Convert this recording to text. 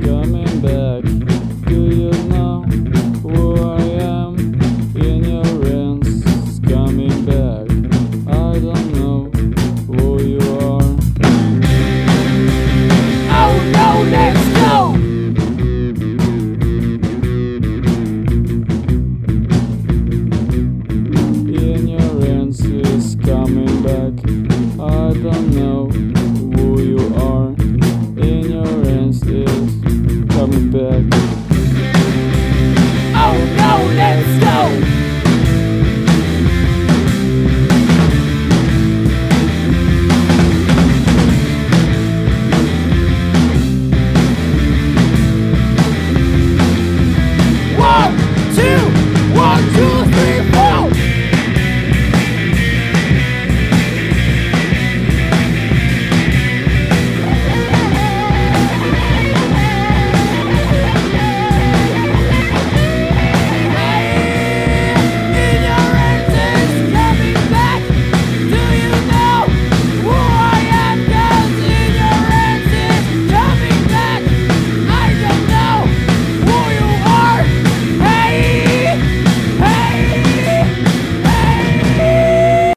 coming back. Do you know who I am? In your hands, coming back. I don't know who you are. Oh no, let's go! In your hands is coming back. I don't know who you are. In your hands is coming back.